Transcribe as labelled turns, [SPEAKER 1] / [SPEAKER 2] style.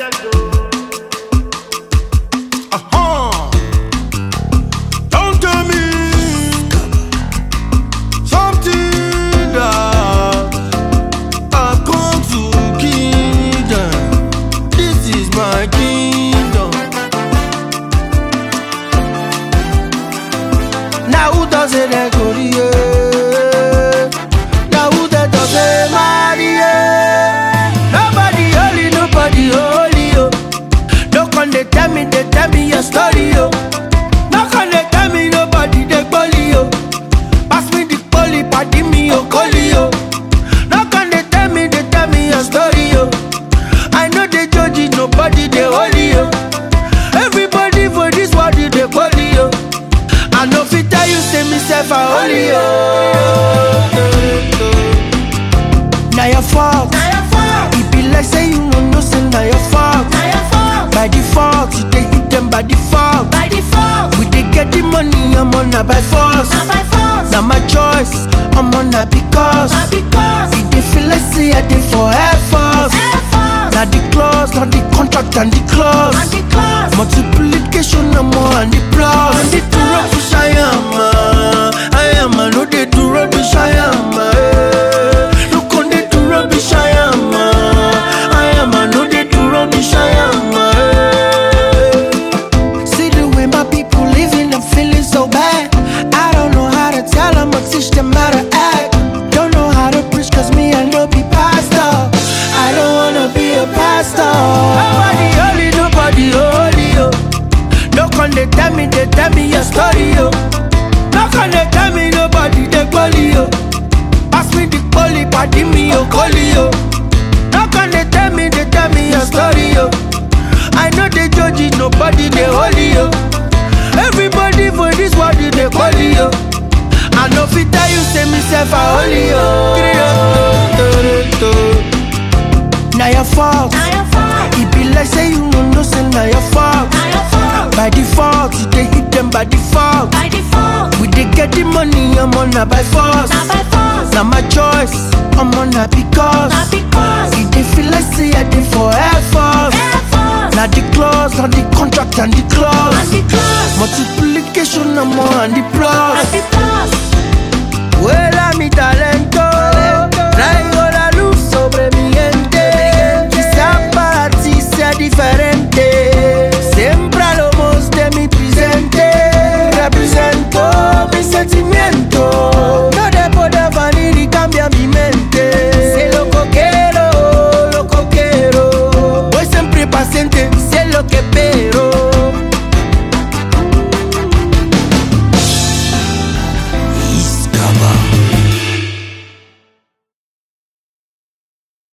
[SPEAKER 1] Don't tell me something that I've come to kingdom. This is my kingdom. Now who does it agree? Now who that does it marry? Nobody holy, nobody holy. No can they tell me your story. No can they tell me nobody they bully. Pass me the poly, party me your collie. No can they tell me your story. I know they judge it, nobody they holy. Everybody for this world they bully. I know fit tell you say myself a holy. Now your fault. It be like say you no say now your fault. By default, you dey hit them by default. We dey get the money, I'm on a by force. Now my choice, I'm on a because. It dey feel like say I dey for Air Force. Now the clause, not the contract and the clause. Multiplication, I'm more and the plus. And the two rubbish I am, no they do rubbish I am. Look on they do rubbish I am, no they do rubbish I am. See the way my people living, I'm feeling so bad. I don't know how to tell them or teach them how to act. Don't know how to preach cause me I know be pastor. I don't wanna be a pastor. Nobody holy, nobody holy. No can they tell me your story. No can they tell me nobody they bully. Pass me the poly, party me your collie. No can they tell me your story. I know they judge it, nobody they holy. Everybody for this world they bully. I know fit tell you say myself a holy. Now your fault. It be like say you no say now your fault. By default, you dey hit them by default. We dey get the money, I'm on a by force. Now my choice, I'm on a because. It dey feel like say I dey for Air Force. Now the clause, now the contract and the clause. Multiplication, I'm more and the plus. Well, I'm Italian.